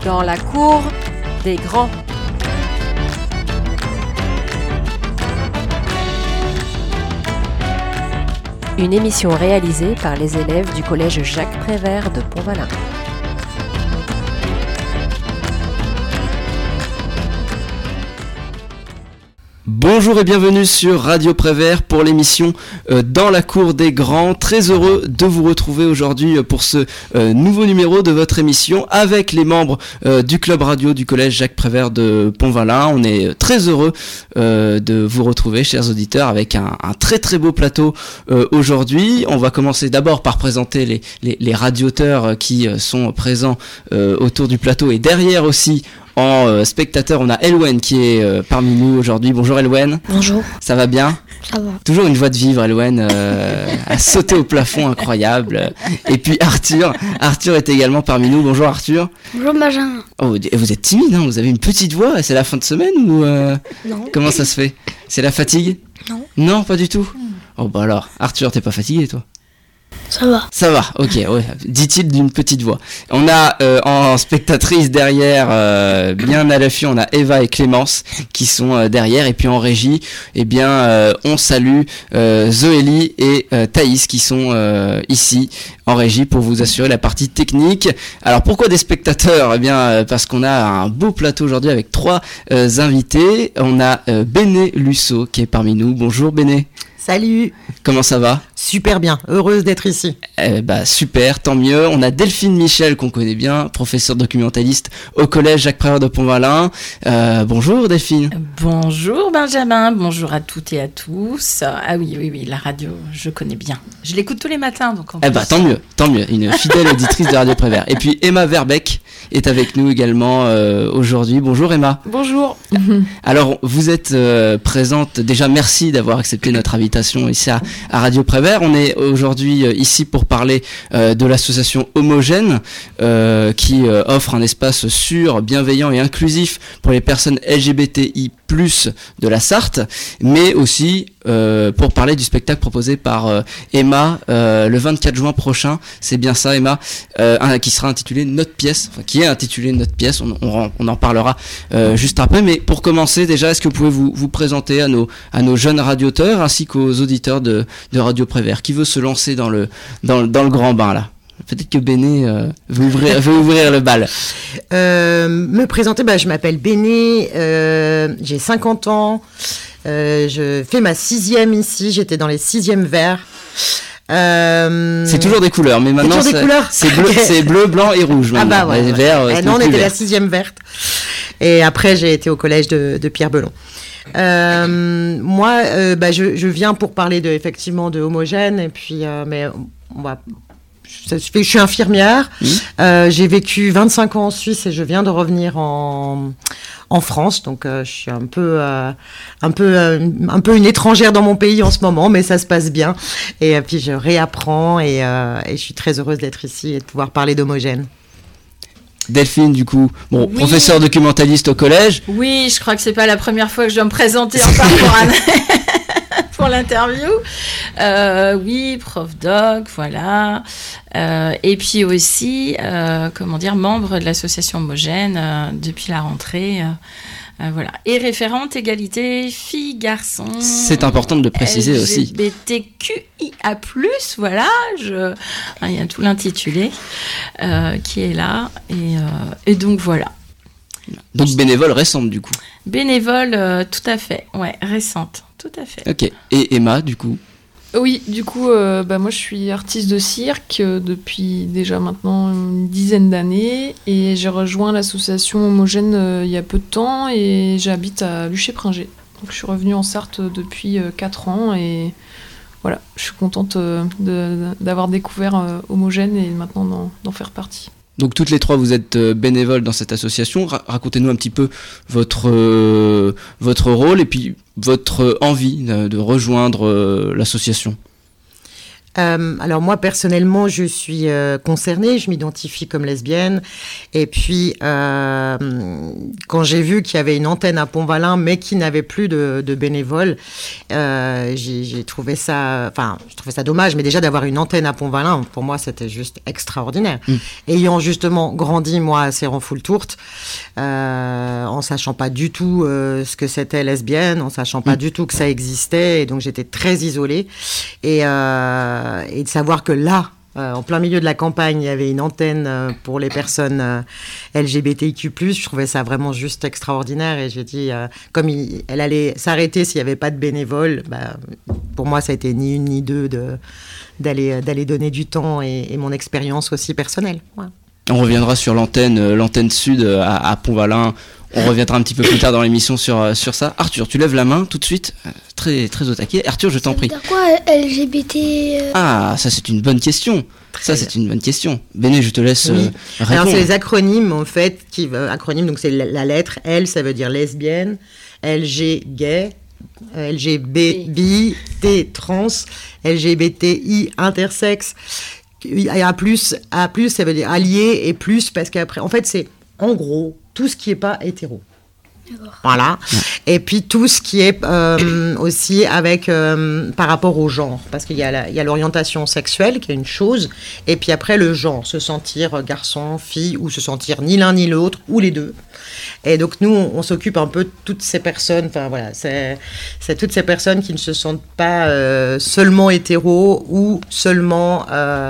dans la cour des grands. Une émission réalisée par les élèves du collège Jacques Prévert de Pont-Valin. Bonjour et bienvenue sur Radio Prévert pour l'émission Dans la cour des grands. Très heureux de vous retrouver aujourd'hui pour ce nouveau numéro de votre émission avec les membres du club radio du collège Jacques Prévert de Pont-Valin. On est très heureux de vous retrouver, chers auditeurs, avec un très très beau plateau aujourd'hui. On va commencer d'abord par présenter les radioteurs qui sont présents autour du plateau et derrière aussi. En spectateur, on a Elwen qui est parmi nous aujourd'hui. Bonjour Elwen. Bonjour. Ça va bien ? Ça va. Toujours une joie de vivre, Elwen, à sauter au plafond, incroyable. Et puis Arthur est également parmi nous. Bonjour Arthur. Bonjour Benjamin. Oh, vous êtes timide, hein ? Vous avez une petite voix. C'est la fin de semaine ou Non. Comment ça se fait ? C'est la fatigue ? Non. Non, pas du tout. Oh bah alors, Arthur, t'es pas fatigué toi ? Ça va. Ça va, ok, ouais, dit-il d'une petite voix. On a en spectatrice derrière, bien à l'affût, on a Eva et Clémence qui sont derrière. Et puis en régie, eh bien, on salue Zoélie et Thaïs qui sont ici en régie pour vous assurer la partie technique. Alors pourquoi des spectateurs ? Eh bien, parce qu'on a un beau plateau aujourd'hui avec trois invités. On a Béné Lusso qui est parmi nous. Bonjour Béné. Salut. Comment ça va ? Super bien, heureuse d'être ici. Super, tant mieux. On a Delphine Michel qu'on connaît bien, professeure documentaliste au collège Jacques Prévert de Pont-Valin. Bonjour Delphine. Bonjour Benjamin, bonjour à toutes et à tous. Ah oui, la radio, je connais bien. Je l'écoute tous les matins. Donc tant mieux. Une fidèle auditrice de Radio Prévert. Et puis Emma Verbeck est avec nous également aujourd'hui. Bonjour Emma. Bonjour. Alors vous êtes présente, déjà merci d'avoir accepté notre invitation ici à Radio Prévert. On est aujourd'hui ici pour parler de l'association Homogène qui offre un espace sûr, bienveillant et inclusif pour les personnes LGBTI+ de la Sarthe, mais aussi pour parler du spectacle proposé par Emma le 24 juin prochain. C'est bien ça Emma, qui sera intitulé Notre pièce, qui est intitulé Notre pièce. On en parlera juste après, mais pour commencer déjà, est-ce que vous pouvez vous présenter à nos jeunes radioteurs ainsi qu'aux auditeurs de Radio Prévert? Qui veut se lancer dans le grand bain là? Peut-être que Béné veut ouvrir le bal. Me présenter, je m'appelle Béné, j'ai 50 ans, je fais ma 6e ici, j'étais dans les 6e verts. C'est toujours des couleurs, mais maintenant c'est bleu, blanc et rouge. Maintenant. Ah bah ouais. Les verts, non, on était la 6e verte. Et après, j'ai été au collège de Pierre Belon. Moi, je viens pour parler effectivement de Homogène, et puis mais je suis infirmière. J'ai vécu 25 ans en Suisse et je viens de revenir en France, donc je suis un peu une étrangère dans mon pays en ce moment, mais ça se passe bien. Et puis je réapprends et je suis très heureuse d'être ici et de pouvoir parler d'Homogène. Delphine, du coup, oui. Professeur documentaliste au collège. Oui, je crois que c'est pas la première fois que je dois me présenter enfin pour l'interview. Oui, prof doc, voilà. Et puis aussi, membre de l'association Homogène depuis la rentrée. Voilà. Et référente égalité filles-garçons. C'est important de le préciser aussi. LGBTQIA+, voilà. Il y a tout l'intitulé qui est là. Et donc voilà. Donc bénévole récente du coup. Bénévole, tout à fait. Ouais, récente, tout à fait. Ok. Et Emma, du coup? Oui, du coup, moi je suis artiste de cirque depuis déjà maintenant une dizaine d'années et j'ai rejoint l'association Homogène il y a peu de temps et j'habite à Luché-Pringé. Donc je suis revenue en Sarthe depuis 4 ans et voilà, je suis contente d'avoir découvert Homogène et maintenant d'en faire partie. Donc toutes les trois, vous êtes bénévoles dans cette association. Racontez-nous un petit peu votre rôle et puis votre envie de rejoindre l'association. Alors moi personnellement je suis concernée, je m'identifie comme lesbienne et puis quand j'ai vu qu'il y avait une antenne à Pont-Valin mais qui n'avait plus de bénévoles, j'ai trouvé ça, je trouvais ça dommage, mais déjà d'avoir une antenne à Pont-Valin, pour moi c'était juste extraordinaire. Ayant justement grandi moi à Cérenfoul-Tourte, en sachant pas du tout ce que c'était lesbienne, en sachant pas du tout que ça existait, et donc j'étais très isolée et de savoir que là, en plein milieu de la campagne, il y avait une antenne pour les personnes LGBTIQ+, je trouvais ça vraiment juste extraordinaire, et j'ai dit, comme elle allait s'arrêter s'il n'y avait pas de bénévoles, pour moi ça a été ni une ni deux d'aller donner du temps et mon expérience aussi personnelle. Ouais. On reviendra sur l'antenne sud à Pont-Valin. On reviendra un petit peu plus tard dans l'émission sur ça. Arthur, tu lèves la main tout de suite, très très au taquet. Arthur, je t'en prie. Ça veut dire quoi LGBT Ah, ça c'est une bonne question. C'est une bonne question. Béné, je te laisse répondre. Alors c'est les acronymes en fait, acronymes, donc c'est la lettre L, ça veut dire lesbienne, LG gay, LGBT bi, T trans, LGBTI intersexe. A plus, ça veut dire allié, et plus, parce qu'après, en fait, c'est en gros tout ce qui n'est pas hétéro. D'accord. Voilà. Et puis tout ce qui est aussi avec par rapport au genre, parce qu'il y a l'orientation sexuelle qui est une chose, et puis après le genre, se sentir garçon, fille, ou se sentir ni l'un ni l'autre, ou les deux. Et donc nous, on s'occupe un peu de toutes ces personnes, enfin voilà, c'est toutes ces personnes qui ne se sentent pas seulement hétéros ou seulement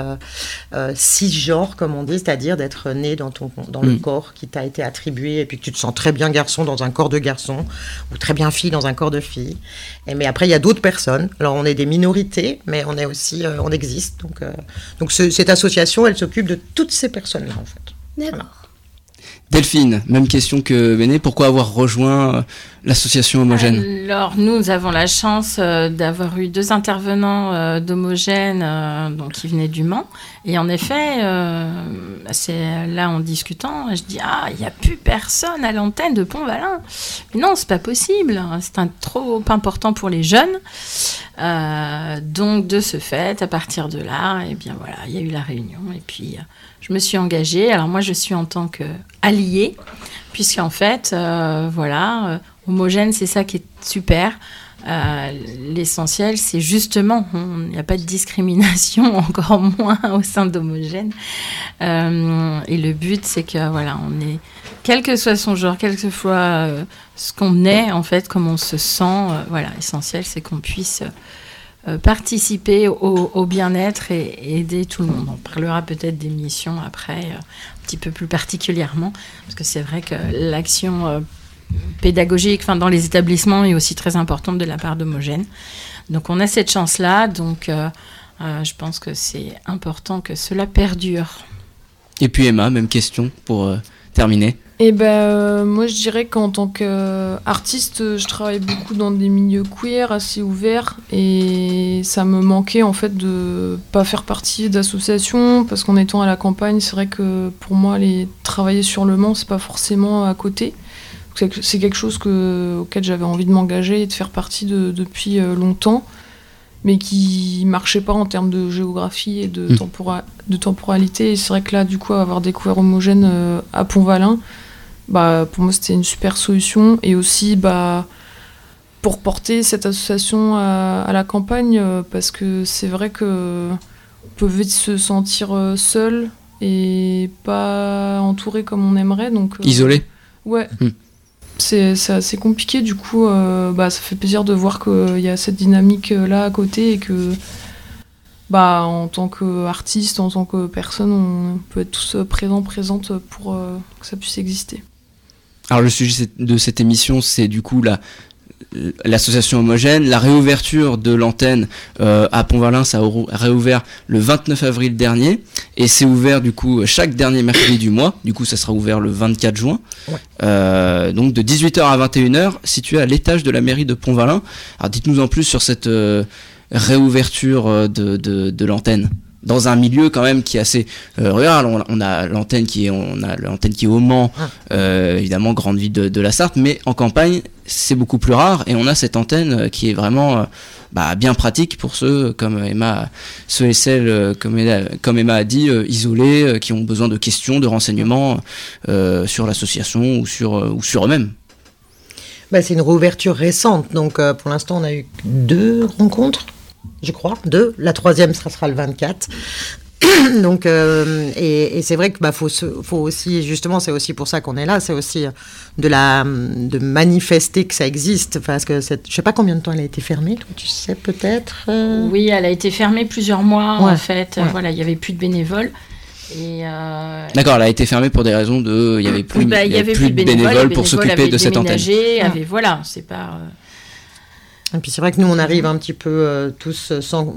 cisgenre, comme on dit, c'est-à-dire d'être né dans le corps qui t'a été attribué, et puis que tu te sens très bien garçon dans un corps de garçon, ou très bien fille dans un corps de fille. Mais après, il y a d'autres personnes. Alors, on est des minorités, mais on est aussi, on existe. Donc cette association, elle s'occupe de toutes ces personnes-là, en fait. D'accord. Voilà. Delphine, même question que Béné, pourquoi avoir rejoint l'association Homogène ? Alors, nous avons la chance d'avoir eu 2 intervenants d'Homogène donc, qui venaient du Mans. Et en effet, c'est là en discutant, je dis « Ah, il n'y a plus personne à l'antenne de Pont-Valin !» Mais non, c'est pas possible, c'est trop important pour les jeunes. Donc, de ce fait, à partir de là, eh bien voilà, il y a eu la réunion et puis je me suis engagée. Alors moi, je suis en tant qu'alliée, puisqu'en fait, Homogène, c'est ça qui est super. L'essentiel, c'est justement, il n'y a pas de discrimination, encore moins au sein d'Homogène. Et le but, c'est que voilà, on est, quel que soit son genre, quel que soit ce qu'on est, en fait, comme on se sent, l'essentiel, c'est qu'on puisse participer au bien-être et aider tout le monde. On parlera peut-être des missions après, un petit peu plus particulièrement, parce que c'est vrai que l'action pédagogique dans les établissements est aussi très importante de la part d'Homogène. Donc on a cette chance-là, donc je pense que c'est important que cela perdure. Et puis Emma, même question pour terminer. Et moi je dirais qu'en tant qu'artiste, je travaille beaucoup dans des milieux queer assez ouverts, et ça me manquait en fait de pas faire partie d'associations, parce qu'en étant à la campagne, c'est vrai que pour moi travailler sur le Mans, c'est pas forcément à côté. C'est quelque chose auquel j'avais envie de m'engager et de faire partie depuis longtemps, mais qui marchait pas en termes de géographie et de temporalité. Et c'est vrai que là, du coup, avoir découvert Homogène à Pont-Valin, pour moi, c'était une super solution. Et aussi, pour porter cette association à la campagne, parce que c'est vrai qu'on peut vite se sentir seul et pas entouré comme on aimerait. Donc, isolé. Ouais. C'est assez compliqué, du coup ça fait plaisir de voir qu'il y a cette dynamique là à côté, et que en tant qu'artiste, en tant que personne, on peut être tous présentes pour que ça puisse exister. Alors le sujet de cette émission, c'est du coup l'association Homogène, la réouverture de l'antenne à Pont-Valin. Ça a réouvert le 29 avril dernier, et c'est ouvert du coup chaque dernier mercredi du mois. Du coup ça sera ouvert le 24 juin, donc de 18h à 21h, situé à l'étage de la mairie de Pont-Valin. Alors dites-nous en plus sur cette réouverture de l'antenne, dans un milieu quand même qui est assez rural. On a l'antenne qui est au Mans, évidemment grande ville de la Sarthe, mais en campagne c'est beaucoup plus rare et on a cette antenne qui est vraiment bien pratique pour ceux comme Emma, ceux et celles comme Emma a dit, isolés, qui ont besoin de questions, de renseignements sur l'association ou sur eux-mêmes. C'est une réouverture récente, donc pour l'instant on a eu 2 rencontres, je crois, 2. La 3e, ça sera le 24. Donc, et c'est vrai que faut aussi, justement, c'est aussi pour ça qu'on est là, c'est aussi de manifester que ça existe, parce que je sais pas combien de temps elle a été fermée, toi, tu sais peut-être. Oui, elle a été fermée plusieurs mois en fait. Ouais. Voilà, il y avait plus de bénévoles. Et D'accord, elle a été fermée pour des raisons il y avait plus de bénévoles pour s'occuper de cette antenne. Voilà, c'est pas. Et puis c'est vrai que nous on arrive un petit peu tous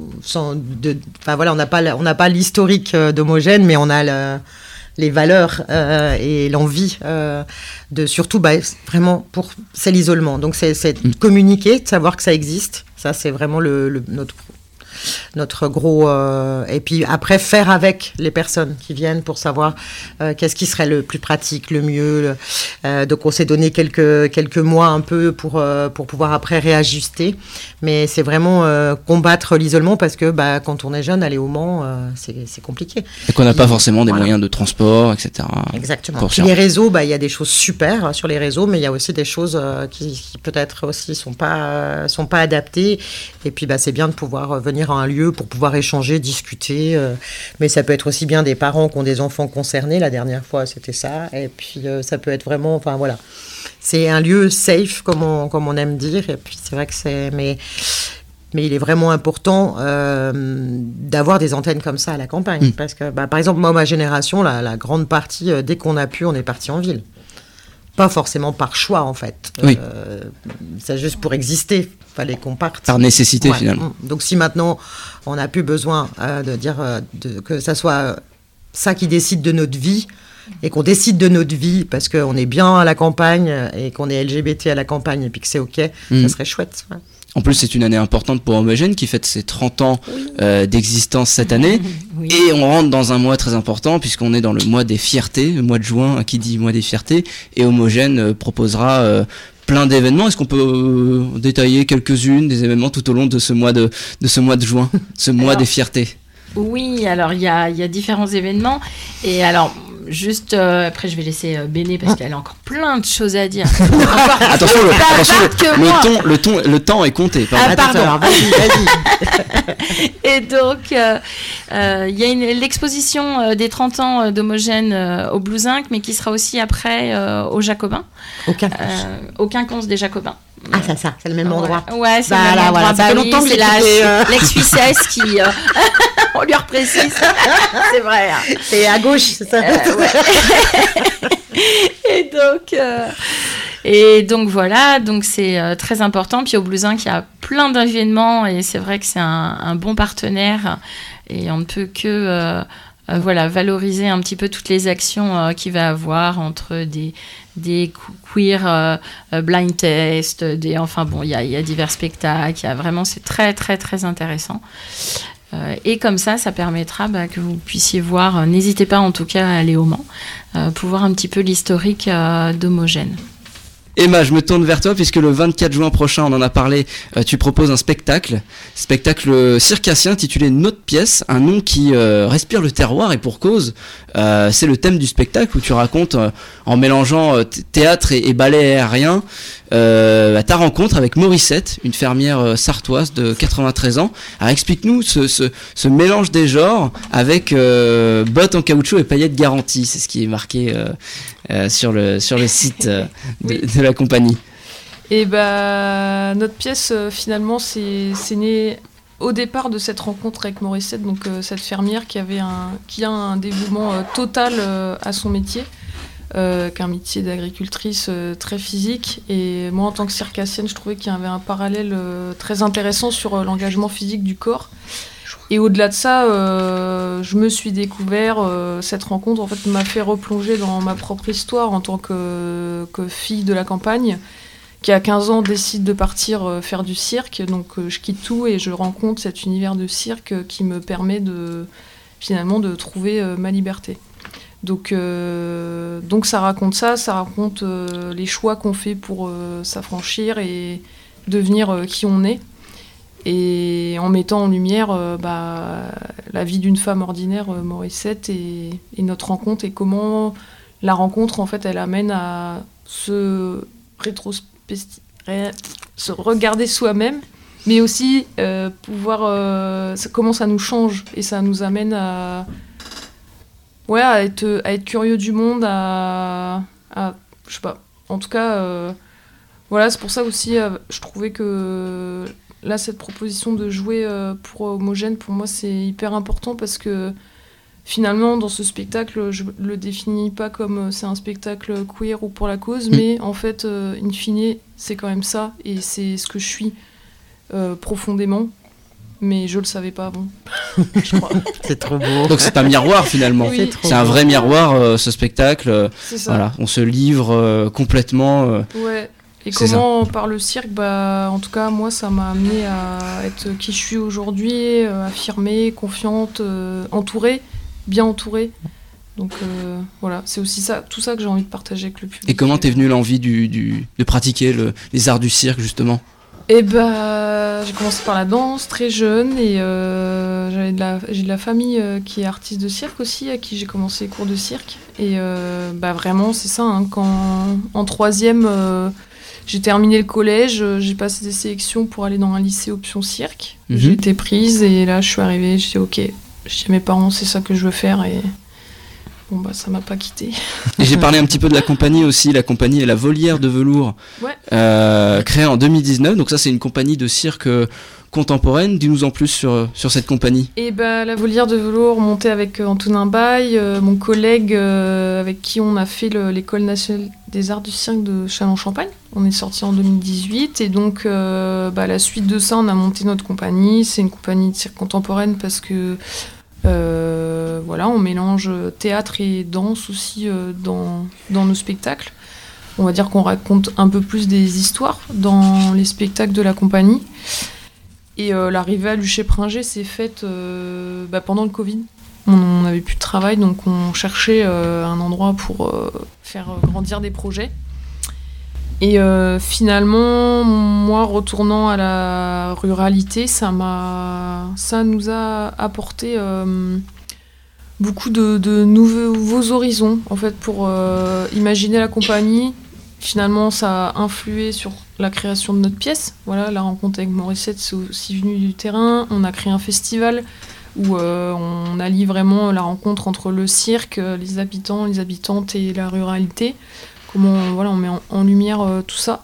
on n'a pas l'historique d'Homogène, mais on a les valeurs et l'envie de surtout vraiment c'est l'isolement. Donc c'est communiquer, de savoir que ça existe. Ça c'est vraiment notre gros et puis après faire avec les personnes qui viennent pour savoir qu'est-ce qui serait le plus pratique, le mieux. Donc on s'est donné quelques mois un peu pour pouvoir après réajuster, mais c'est vraiment combattre l'isolement, parce que quand on est jeune, aller au Mans c'est compliqué et qu'on n'a pas forcément des moyens de transport, etc. Exactement. Puis les réseaux, il y a des choses super sur les réseaux, mais il y a aussi des choses qui peut-être aussi sont pas adaptées, et puis c'est bien de pouvoir venir à un lieu pour pouvoir échanger, discuter, mais ça peut être aussi bien des parents qui ont des enfants concernés. La dernière fois c'était ça, et puis ça peut être vraiment, c'est un lieu safe comme on aime dire, et puis c'est vrai que mais il est vraiment important d'avoir des antennes comme ça à la campagne, parce que par exemple moi, ma génération, la grande partie, dès qu'on a pu, on est parti en ville. Pas forcément par choix en fait. Oui. C'est juste pour exister. Fallait qu'on parte. Par nécessité finalement. Donc si maintenant on n'a plus besoin de dire que ça soit ça qui décide de notre vie, et qu'on décide de notre vie parce qu'on est bien à la campagne et qu'on est LGBT à la campagne et puis que c'est ok, ça serait chouette. Ouais. En plus, c'est une année importante pour Homogène qui fête ses 30 ans d'existence cette année. Oui. Et on rentre dans un mois très important puisqu'on est dans le mois des fiertés, le mois de juin qui dit mois des fiertés. Et Homogène proposera plein d'événements. Est-ce qu'on peut détailler quelques-unes des événements tout au long de ce mois de juin, ce mois des fiertés? Oui, alors il y a différents événements. Et alors, juste après, je vais laisser Béné parce qu'elle a encore plein de choses à dire. Attention, le temps est compté. Pardon. Vas-y. Et donc, il y a l'exposition des 30 ans d'Homogène au Blouzinc, mais qui sera aussi après au Jacobin. Au Quinconce des Jacobins. Ah, ça, c'est le même endroit. Ouais, c'est le même endroit. Voilà, ça fait longtemps que c'est l'ex-Suissesse qui... on lui reprécise. C'est vrai. Hein. C'est à gauche, c'est ça. Ouais. Et donc voilà, donc c'est très important. Puis au Blouzinc, il y a plein d'événements et c'est vrai que c'est un bon partenaire et on ne peut que valoriser un petit peu toutes les actions qu'il va avoir entre des queer blind tests, il y a divers spectacles, c'est très très très intéressant. Et comme ça permettra que vous puissiez voir, n'hésitez pas en tout cas à aller au Mans, pour voir un petit peu l'historique d'Homogène. Emma, je me tourne vers toi puisque le 24 juin prochain, on en a parlé, tu proposes un spectacle circassien intitulé Notre pièce, un nom qui respire le terroir et pour cause. C'est le thème du spectacle où tu racontes en mélangeant théâtre et ballet aérien ta rencontre avec Morissette, une fermière sartoise de 93 ans. Alors explique-nous ce mélange des genres avec bottes en caoutchouc et paillettes garanties. C'est ce qui est marqué sur le site de la compagnie. Et notre pièce finalement c'est né au départ de cette rencontre avec Morissette, donc cette fermière qui a un dévouement total à son métier, qu'un métier d'agricultrice très physique. Et moi en tant que circassienne, je trouvais qu'il y avait un parallèle très intéressant sur l'engagement physique du corps. Et au-delà de ça, je me suis découvert, cette rencontre en fait m'a fait replonger dans ma propre histoire en tant que fille de la campagne, qui à 15 ans décide de partir faire du cirque. Donc je quitte tout et je rencontre cet univers de cirque qui me permet finalement de trouver ma liberté. Donc ça raconte les choix qu'on fait pour s'affranchir et devenir qui on est. Et en mettant en lumière la vie d'une femme ordinaire, Morissette, et notre rencontre, et comment la rencontre, en fait, elle amène à se regarder soi-même, mais aussi comment ça nous change, et ça nous amène à être curieux du monde, je sais pas. En tout cas, c'est pour ça aussi, je trouvais que là, cette proposition de jouer pour Homogène, pour moi, c'est hyper important parce que finalement, dans ce spectacle, je le définis pas comme c'est un spectacle queer ou pour la cause, mais en fait, in fine, c'est quand même ça, et c'est ce que je suis profondément. Mais je le savais pas avant, je crois. C'est trop beau. Donc c'est un miroir finalement. Oui. C'est un vrai miroir, ce spectacle. C'est ça. Voilà, on se livre complètement. Ouais. Et C'est comment, par le cirque, en tout cas, moi, ça m'a amenée à être qui je suis aujourd'hui, affirmée, confiante, entourée, bien entourée. Donc voilà, c'est aussi ça, tout ça que j'ai envie de partager avec le public. Et comment t'es venue l'envie de pratiquer les arts du cirque, justement ? J'ai commencé par la danse très jeune, et j'ai de la famille qui est artiste de cirque aussi, à qui j'ai commencé les cours de cirque. Et vraiment, c'est ça, hein, quand en 3e... j'ai terminé le collège, j'ai passé des sélections pour aller dans un lycée option cirque. J'ai été prise, et là je suis arrivée, je dis ok, je dis à mes parents c'est ça que je veux faire, et ça m'a pas quittée. Et j'ai parlé un petit peu de la compagnie aussi. La compagnie est la Volière de Velours, créée en 2019. Donc ça, c'est une compagnie de cirque contemporaine. Dis-nous en plus sur cette compagnie. Et la Volière de Velours, montée avec Antonin Baye, mon collègue avec qui on a fait l'école nationale des arts du cirque de Châlons-Champagne. On est sorti en 2018, et donc à la suite de ça, on a monté notre compagnie. C'est une compagnie de cirque contemporaine parce que on mélange théâtre et danse aussi dans nos spectacles. On va dire qu'on raconte un peu plus des histoires dans les spectacles de la compagnie. Et l'arrivée à Luché-Pringé s'est faite pendant le Covid. On n'avait plus de travail, donc on cherchait un endroit pour faire grandir des projets. Et finalement, moi, retournant à la ruralité, ça nous a apporté beaucoup de nouveaux horizons, en fait, pour imaginer la compagnie. Finalement, ça a influé sur la création de notre pièce. Voilà, la rencontre avec Morissette, c'est aussi venu du terrain. On a créé un festival où on allie vraiment la rencontre entre le cirque, les habitants, les habitantes et la ruralité. Comment on met en lumière tout ça.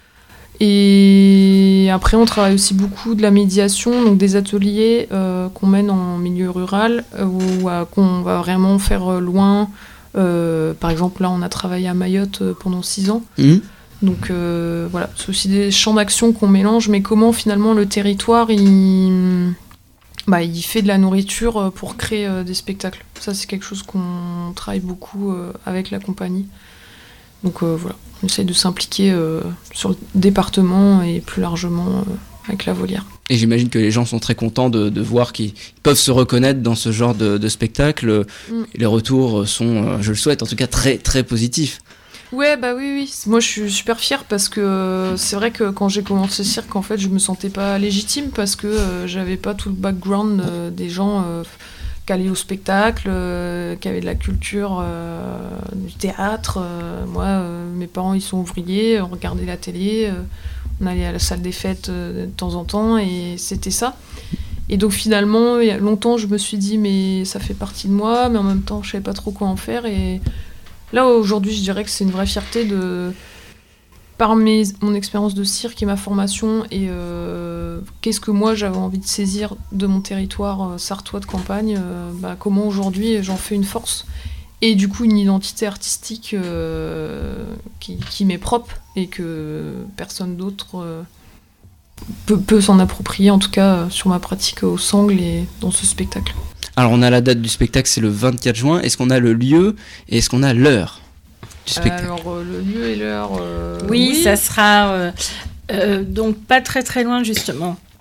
Et après, on travaille aussi beaucoup de la médiation, donc des ateliers qu'on mène en milieu rural, qu'on va vraiment faire loin. Par exemple, là, on a travaillé à Mayotte pendant 6 ans. Donc c'est aussi des champs d'action qu'on mélange, mais comment finalement le territoire, il fait de la nourriture pour créer des spectacles. Ça, c'est quelque chose qu'on travaille beaucoup avec la compagnie. Donc on essaye de s'impliquer sur le département et plus largement avec la Volière. Et j'imagine que les gens sont très contents de voir qu'ils peuvent se reconnaître dans ce genre de spectacle. Les retours sont, je le souhaite, en tout cas très très positifs. Ouais, oui. Moi, je suis super fière parce que c'est vrai que quand j'ai commencé le cirque, en fait, je me sentais pas légitime parce que j'avais pas tout le background des gens qui allaient au spectacle, qui avaient de la culture, du théâtre. Moi, mes parents, ils sont ouvriers, on regardait la télé, on allait à la salle des fêtes de temps en temps, et c'était ça. Et donc finalement, il y a longtemps, je me suis dit, mais ça fait partie de moi, mais en même temps, je savais pas trop quoi en faire. Et là, aujourd'hui, je dirais que c'est une vraie fierté par mon expérience de cirque et ma formation, et qu'est-ce que moi j'avais envie de saisir de mon territoire sartois de campagne, comment aujourd'hui j'en fais une force, et du coup une identité artistique qui m'est propre et que personne d'autre peut s'en approprier, en tout cas sur ma pratique au Sangle et dans ce spectacle. Alors on a la date du spectacle, c'est le 24 juin. Est-ce qu'on a le lieu et est-ce qu'on a l'heure du spectacle ? Alors le lieu et l'heure... Oui, ça sera donc pas très très loin justement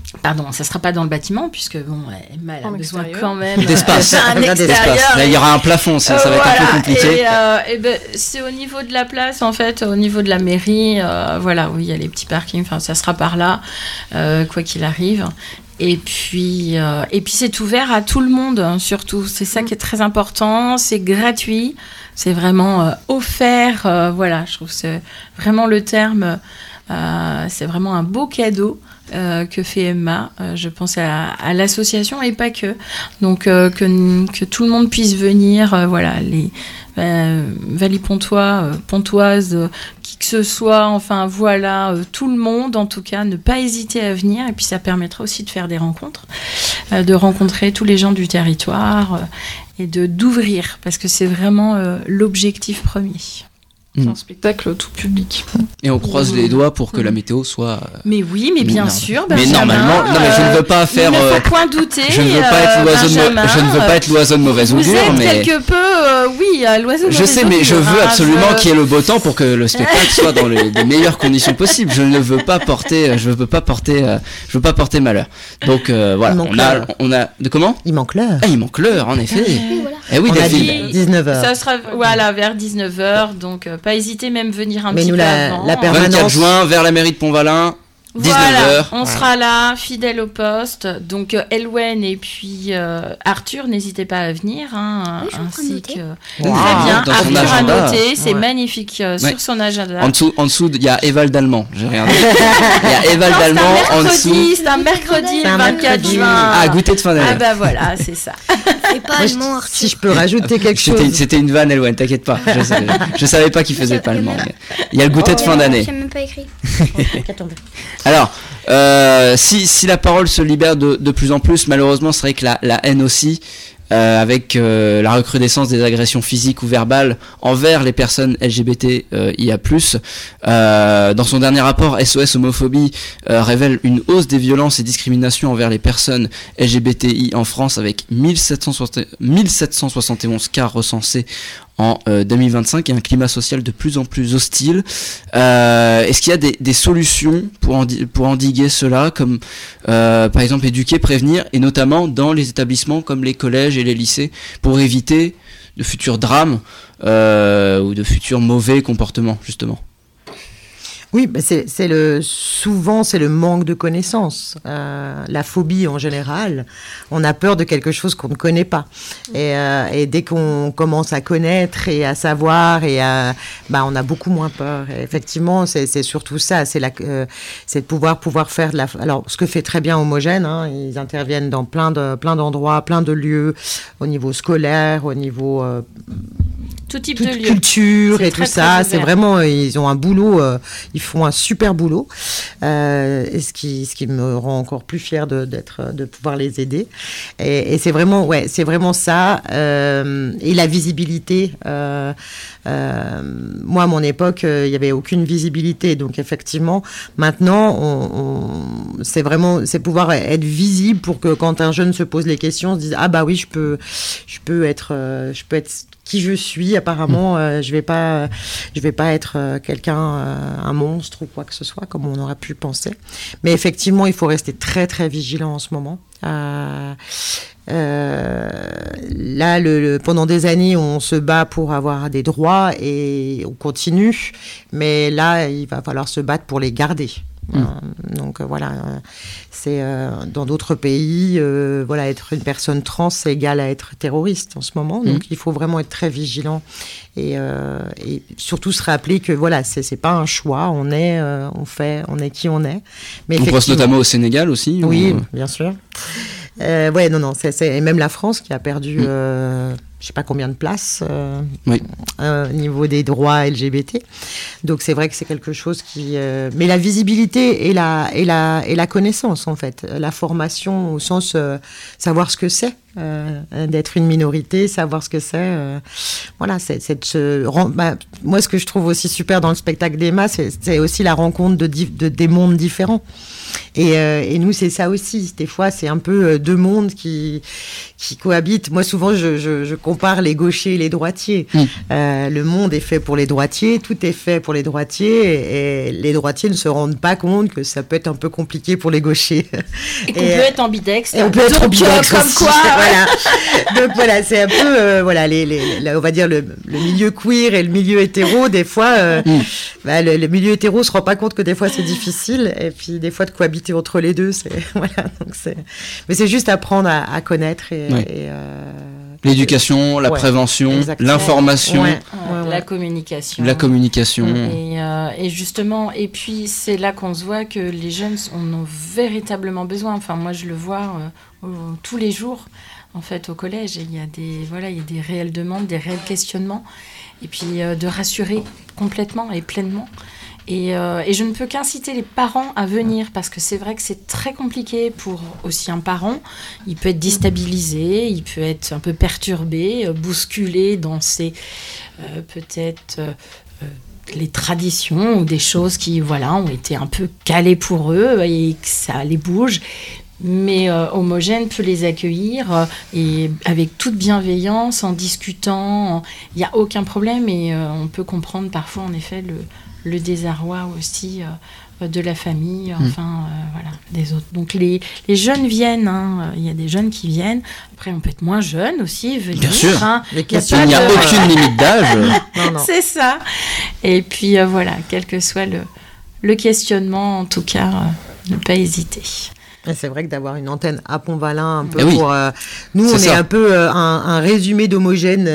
Pardon, ça sera pas dans le bâtiment puisque Emma elle a En besoin extérieur. quand même D'espace. d'un extérieur. Là, il y aura un plafond, ça va être un peu compliqué. Et ben, c'est au niveau de la place, en fait, au niveau de la mairie. Voilà, oui, il y a les petits parkings. Enfin, ça sera par là, quoi qu'il arrive. Et puis c'est ouvert à tout le monde, hein, surtout. C'est ça qui est très important. C'est gratuit. C'est vraiment offert. Voilà, je trouve que c'est vraiment le terme. C'est vraiment un beau cadeau que fait Emma. Je pense à l'association et pas que. Donc que tout le monde puisse venir. Voilà, les Valipontois, Pontoises, qui que ce soit. Enfin voilà, tout le monde en tout cas, ne pas hésiter à venir. Et puis ça permettra aussi de faire des rencontres, de rencontrer tous les gens du territoire et d'ouvrir parce que c'est vraiment l'objectif premier. C'est un spectacle tout public. Et on croise les doigts pour que la météo soit... Mais oui, mais bien sûr, mais Benjamin, normalement, non, mais je ne veux pas faire... Il ne faut point douter, je ne veux pas être l'oiseau de mauvaise augure, vous êtes mais... quelque peu, l'oiseau de Je mauvaise sais, mais je augure, veux absolument qu'il y ait le beau temps pour que le spectacle soit dans les meilleures conditions possibles. Je ne veux pas porter, je veux pas porter malheur. Donc voilà, on a de comment ? Il manque l'heure. Ah, il manque l'heure, en effet. Oui, voilà. Eh oui, On a David. dit 19h. Ça sera vers 19h, donc pas hésiter même venir un Mais petit nous, peu la avant. 24 permanence. juin, vers la mairie de Pont-Valin. 19h. Voilà, on sera là, fidèle au poste. Donc Elwen et puis Arthur, n'hésitez pas à venir, hein, Oui, je suis en train de ainsi noter. que Wow. très bien. Dans son Arthur a agenda. noté, c'est Ouais. magnifique sur son agenda. En dessous, il y a Eval d'Allemand. J'ai regardé. Il y a Eval Non, d'Allemand en dessous. c'est un mercredi, C'est le un 24 mercredi. juin. Ah, goûter de fin d'année. Ah bah voilà, c'est ça. C'est pas Moi, allemand, Arthur. si je peux rajouter quelque chose. C'était une vanne, Elwen, t'inquiète pas. Je savais pas qu'il faisait pas allemand. Mais il y a le goûter de fin d'année. J'ai même pas écrit. Alors, si la parole se libère de plus en plus, malheureusement, c'est vrai que la haine aussi, avec la recrudescence des agressions physiques ou verbales envers les personnes LGBTIA+. Dans son dernier rapport, SOS Homophobie révèle une hausse des violences et discriminations envers les personnes LGBTI en France avec 1771 cas recensés en 2025 et un climat social de plus en plus hostile. Est-ce qu'il y a des solutions pour endiguer cela, comme par exemple éduquer, prévenir, et notamment dans les établissements comme les collèges et les lycées, pour éviter de futurs drames ou de futurs mauvais comportements, justement? Oui, mais souvent c'est le manque de connaissances. La phobie en général, on a peur de quelque chose qu'on ne connaît pas. Et dès qu'on commence à connaître et à savoir, on a beaucoup moins peur. Et effectivement, c'est surtout ça, c'est de pouvoir faire de la. Alors, ce que fait très bien Homogène, hein, ils interviennent dans plein d'endroits, plein de lieux, au niveau scolaire, au niveau Tout type toute de lieu. culture C'est et très, tout ça. très C'est ouvert. vraiment, ils ont un boulot, ils font un super boulot. Et ce qui me rend encore plus fière de pouvoir les aider. Et c'est vraiment ça. Et la visibilité. Moi, à mon époque, il n'y avait aucune visibilité. Donc, effectivement, maintenant, c'est pouvoir être visible pour que quand un jeune se pose les questions, on se dise, ah bah oui, je peux être qui je suis. Apparemment, je vais pas être quelqu'un, un monstre ou quoi que ce soit, comme on aurait pu penser. Mais effectivement, il faut rester très très vigilant en ce moment. Là, pendant des années, on se bat pour avoir des droits et on continue. Mais là, il va falloir se battre pour les garder. Donc voilà, c'est dans d'autres pays, être une personne trans, c'est égal à être terroriste en ce moment. Donc il faut vraiment être très vigilant et surtout se rappeler que voilà, c'est pas un choix. On est qui on est. Mais on pense notamment au Sénégal aussi. Oui, bien sûr. Et même la France qui a perdu. Je sais pas combien de places au niveau des droits LGBT. Donc c'est vrai que c'est quelque chose qui... mais la visibilité et la connaissance, en fait. La formation au sens savoir ce que c'est d'être une minorité, savoir ce que c'est. Voilà, moi, ce que je trouve aussi super dans le spectacle d'Emma, c'est aussi la rencontre des mondes différents. Et nous, c'est ça aussi. Des fois, c'est un peu deux mondes qui cohabitent. Moi, souvent, je compare les gauchers et les droitiers. Le monde est fait pour les droitiers, tout est fait pour les droitiers, et les droitiers ne se rendent pas compte que ça peut être un peu compliqué pour les gauchers. Et qu'on peut être ambidextre. Et on peut être ambidextre comme aussi. quoi. Voilà. Donc voilà, c'est un peu, voilà, on va dire le milieu queer et le milieu hétéro. Des fois, le milieu hétéro se rend pas compte que des fois c'est difficile, et puis des fois de cohabiter entre les deux, voilà. Donc mais c'est juste apprendre à connaître l'éducation, la prévention, exactement. l'information, la communication. Et justement, et puis c'est là qu'on se voit que les jeunes en ont véritablement besoin. Enfin, moi je le vois tous les jours. En fait, au collège, il y a des réelles demandes, des réels questionnements, et puis de rassurer complètement et pleinement. Et je ne peux qu'inciter les parents à venir, parce que c'est vrai que c'est très compliqué pour aussi un parent. Il peut être déstabilisé, il peut être un peu perturbé, bousculé dans ses peut-être les traditions ou des choses qui ont été un peu calées pour eux et que ça les bouge. Mais Homogène peut les accueillir et avec toute bienveillance, en discutant, il n'y a aucun problème, et on peut comprendre parfois en effet le désarroi aussi de la famille, des autres. Donc les jeunes viennent, il y a des jeunes qui viennent. Après, on peut être moins jeune aussi, venir. Bien sûr. Il n'y a aucune limite d'âge. Non. C'est ça. Et puis quel que soit le questionnement, en tout cas, ne pas hésiter. Et c'est vrai que d'avoir une antenne à Pont-Valin, un peu pour... nous, on est un peu un résumé d'Homogène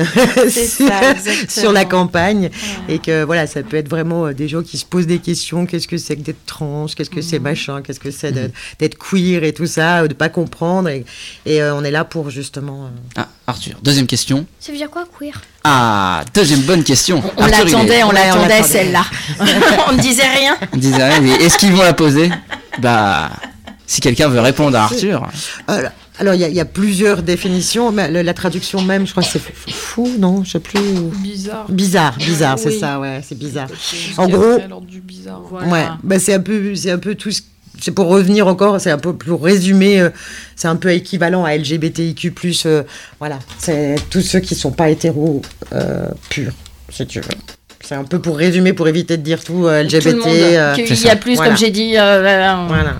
sur la campagne. Ouais. Et que voilà, ça peut être vraiment des gens qui se posent des questions. Qu'est-ce que c'est que d'être trans? Qu'est-ce que c'est machin? Qu'est-ce que c'est d'être queer et tout ça, de ne pas comprendre. Et on est là pour justement... Arthur, deuxième question. Ça veut dire quoi, queer? Deuxième bonne question. On l'attendait celle-là. On ne disait rien. On ne disait rien, mais est-ce qu'ils vont la poser? Si quelqu'un veut répondre à Arthur. Alors, il y a plusieurs définitions, mais la traduction même, je crois que c'est fou, non? Je sais plus. Bizarre, c'est ça, ouais, c'est bizarre. En gros, du bizarre. C'est un peu tout ce. C'est pour revenir encore, c'est un peu plus résumé, c'est un peu équivalent à LGBTIQ+, voilà, c'est tous ceux qui sont pas hétéros purs, si tu veux. C'est un peu pour résumer, pour éviter de dire tout LGBT. Tout le monde, qu'il y a plus, comme j'ai dit. Voilà.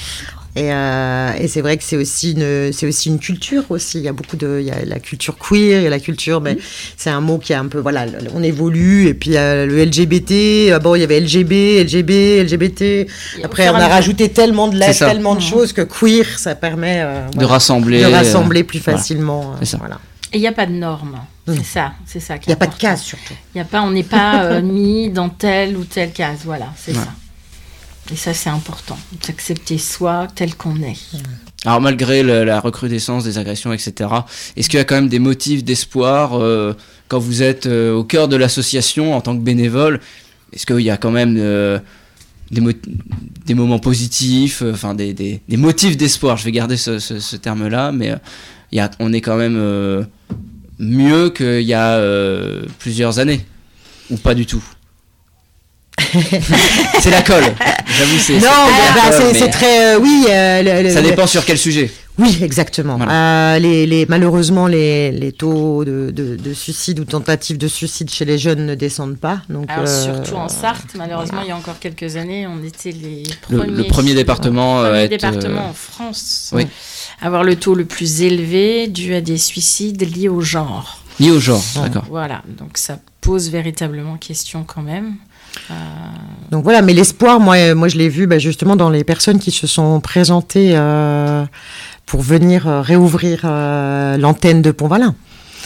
Et c'est vrai que c'est aussi une culture aussi. Il y a la culture queer, il y a la culture, mais c'est un mot qui est un peu, voilà, on évolue. Et puis le LGBT, il y avait LGBT. Après, on a rajouté tellement de lettres, tellement de choses que queer, ça permet de rassembler plus facilement. Voilà. Et il n'y a pas de normes. C'est ça. Il n'y a pas de case surtout. On n'est pas mis dans telle ou telle case. Voilà, c'est ça. Et ça, c'est important, d'accepter soi tel qu'on est. Alors, malgré la recrudescence des agressions, etc., est-ce qu'il y a quand même des motifs d'espoir quand vous êtes au cœur de l'association en tant que bénévole? Est-ce qu'il y a quand même des moments positifs, des motifs d'espoir? Je vais garder ce terme-là, mais on est quand même mieux qu'il y a plusieurs années, ou pas du tout? C'est la colle, j'avoue. C'est très ça dépend sur quel sujet. Oui, exactement. Voilà. Malheureusement, les taux de suicide ou tentatives de suicide chez les jeunes ne descendent pas. Donc, surtout en Sarthe, malheureusement, il y a encore quelques années, on était les premiers. Le premier département en France à avoir le taux le plus élevé dû à des suicides liés au genre. D'accord. Voilà, donc ça pose véritablement question quand même. Donc voilà, mais l'espoir, moi je l'ai vu justement dans les personnes qui se sont présentées pour venir réouvrir l'antenne de Pont-Valin.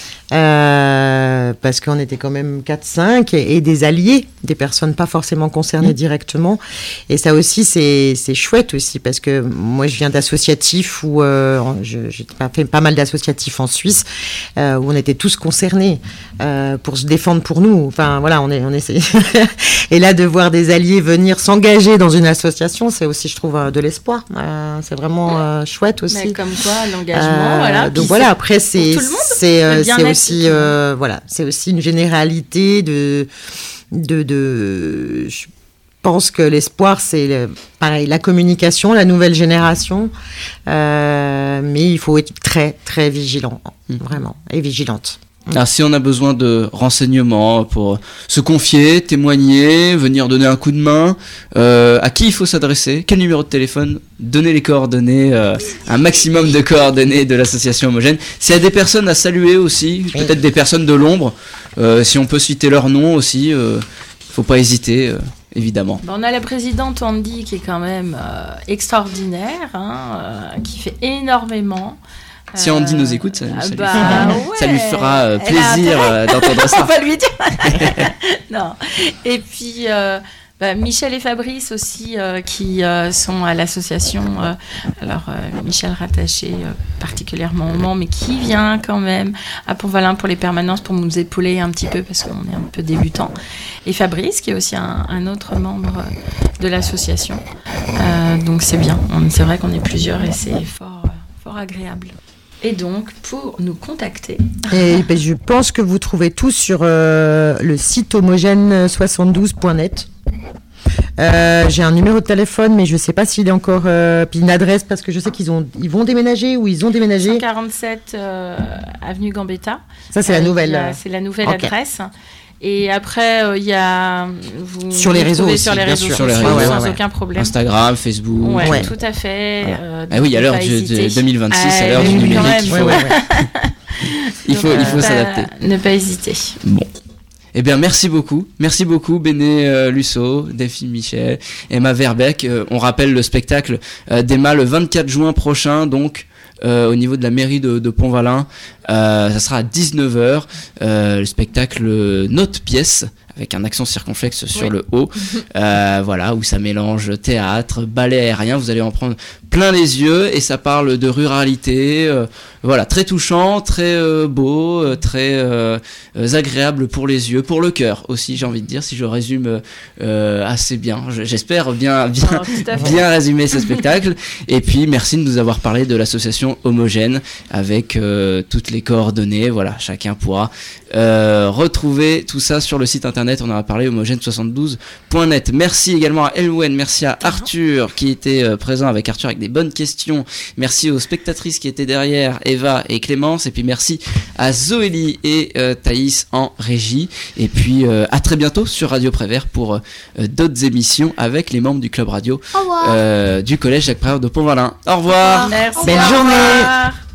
Parce qu'on était quand même 4-5 et des alliés, des personnes pas forcément concernées directement. Et ça aussi, c'est chouette aussi, parce que moi, je viens d'associatifs où j'ai fait pas mal d'associatifs en Suisse, où on était tous concernés pour se défendre pour nous. Enfin, voilà, on essaie. Et là, de voir des alliés venir s'engager dans une association, c'est aussi, je trouve, de l'espoir. C'est vraiment chouette aussi. Mais comme quoi, l'engagement, voilà. Donc voilà, après, c'est aussi c'est aussi une généralité je pense que l'espoir, c'est pareil, la communication, la nouvelle génération. Mais il faut être très, très vigilant, vraiment, et vigilante. Alors, si on a besoin de renseignements pour se confier, témoigner, venir donner un coup de main, à qui il faut s'adresser? Quel numéro de téléphone? Donnez les coordonnées, un maximum de coordonnées de l'association Homogène. S'il y a des personnes à saluer aussi, peut-être des personnes de l'ombre, si on peut citer leur nom aussi, il faut pas hésiter. Évidemment. On a la présidente Andy qui est quand même extraordinaire, qui fait énormément. Si Andy nous écoute, ça lui fera Elle plaisir d'entendre ça. On va lui dire. Non. Et puis Michel et Fabrice aussi qui sont à l'association. Michel rattaché particulièrement au Mans, mais qui vient quand même à Pont-Valin pour les permanences pour nous épauler un petit peu parce qu'on est un peu débutant. Et Fabrice qui est aussi un autre membre de l'association. Donc c'est bien. C'est vrai qu'on est plusieurs et c'est fort agréable. Et donc, pour nous contacter... Et je pense que vous trouvez tout sur le site homogène72.net. J'ai un numéro de téléphone, mais je ne sais pas s'il est encore... puis une adresse, parce que je sais ils vont déménager ou ils ont déménagé. 147 avenue Gambetta. Ça, c'est la nouvelle... C'est la nouvelle adresse. Et après, il y a... sur les réseaux aussi, sur les réseaux sociaux, sans aucun problème. Instagram, Facebook. Ouais, tout à fait. Ah oui, à l'heure de 2026, à l'heure du numérique, il faut s'adapter. Ne pas hésiter. Bon. Eh bien, merci beaucoup. Merci beaucoup, Béné Lusso, Delphine Michel, Emma Verbeek. On rappelle le spectacle d'Emma le 24 juin prochain, donc... au niveau de la mairie de Pont-Valin, ça sera à 19h, le spectacle Notre pièce, avec un accent circonflexe sur le haut, voilà, où ça mélange théâtre, ballet aérien, vous allez en prendre plein les yeux, et ça parle de ruralité, voilà, très touchant, très beau, très agréable pour les yeux, pour le cœur aussi, j'ai envie de dire, si je résume assez bien, j'espère bien résumer ce spectacle. Et puis merci de nous avoir parlé de l'association Homogène avec toutes les coordonnées, voilà, chacun pourra retrouver tout ça sur le site internet, on en a parlé, homogène72.net. Merci également à Elwen, merci à Arthur qui était présent avec Arthur avec des bonnes questions, merci aux spectatrices qui étaient derrière, Eva et Clémence, et puis merci à Zoélie et Thaïs en régie, et puis à très bientôt sur Radio Prévert pour d'autres émissions avec les membres du club radio du collège Jacques Prévert de Pont-Valin. Au revoir. Merci. Belle journée.